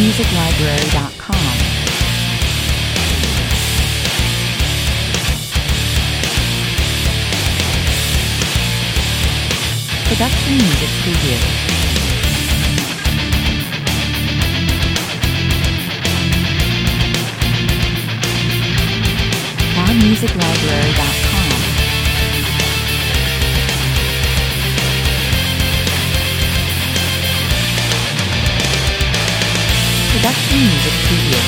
allmusiclibrary.com. Production Music Preview. allmusiclibrary.com. Production Music Preview.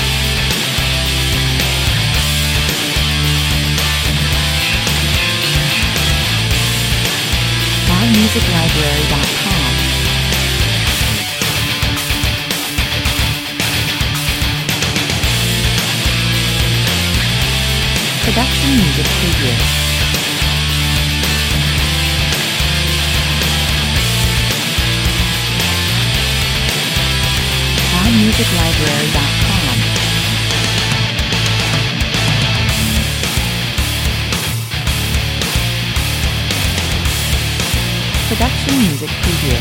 allmusiclibrary.com. Production Music Preview. allmusiclibrary.com. Production Music Preview.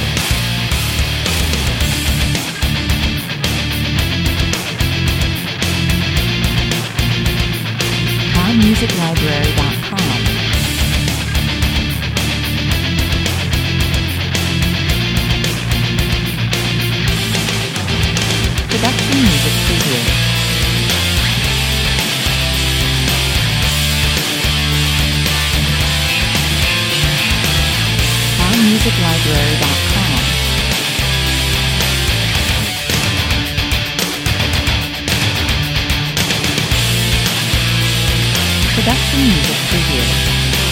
allmusiclibrary.com. Production Music Preview. allmusiclibrary.com. Production Music Preview.